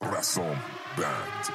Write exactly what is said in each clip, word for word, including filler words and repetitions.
رسام بند.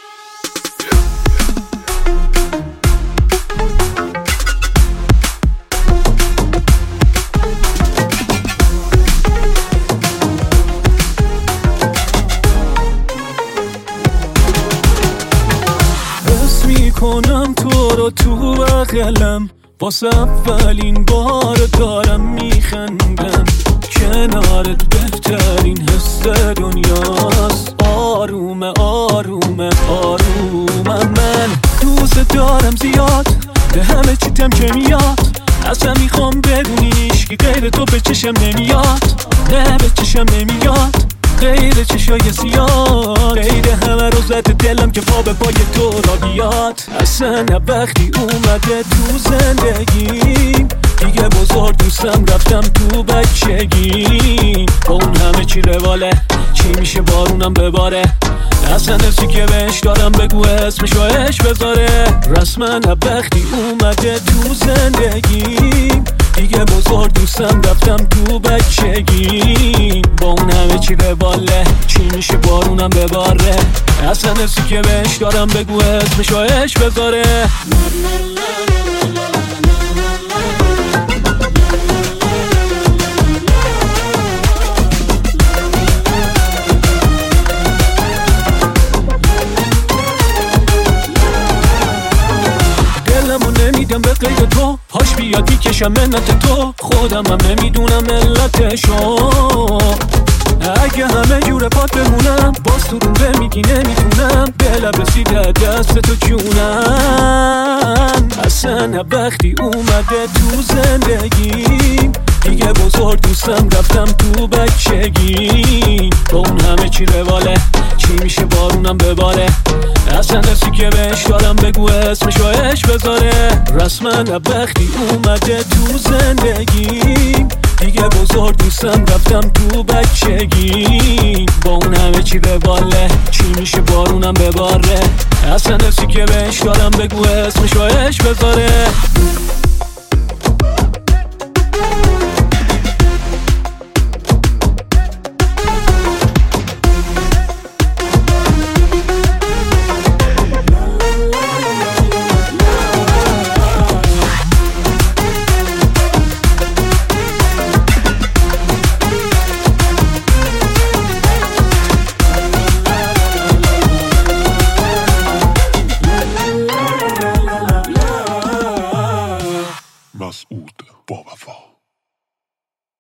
حس میکنم تو رو تو بغلم، واسه اولین بار دارم میخندم. کنارت بهترین حس دنیاست. آرومه آرومه آرومم، من دوست دارم زیاد، به همه چیتم که میاد. اصلا میخوام بدونیش که غیر تو به چشم نمیاد. نه به چشم نمیاد غیر چشای سیاه، غیر همه رو زده دلم که پا به پای تو را بیاد. اصلا وقتی اومده تو زندگیم دیگه بزرگ دوستم رفتم تو بچگی. با اون همه چی رواله، چی میشه بارونم بباره. اصلا نفسی که بهش دارم بگو اسمشو اش بذاره. رسما وقتی اومده تو زندگیم دیگه بزرگ دوستم رفتم تو بچگی. با اون همه چی رواله، چی میشه بارونم بباره. اصلا نفسی که بهش دارم بگو اسمشو اش بذاره. نمیدم به غیر تو، پاش بیاد میکشم منت تو. خودم هم نمیدونم علتشو. اگه همه جور پات بمونم باز تو رو میگی نمیتونم. به لب رسیده دست تو جونم. اصلا وقتی اومده تو زندگیم دیگه بزرگ دوستم رفتم تو بچگی. با اون همه چی رواله، چی میشه بارونم بباره. اصلا نفسی که بهش دارم بگو اسمشو اش بذاره. رسما وقتی اومده تو زندگیم دیگه بزرگ دوستم رفتم تو بچگی. با اون همه چی رواله، چی میشه بارونم بباره. اصلا نفسی که بهش دارم بگو اسمشو اش بذاره.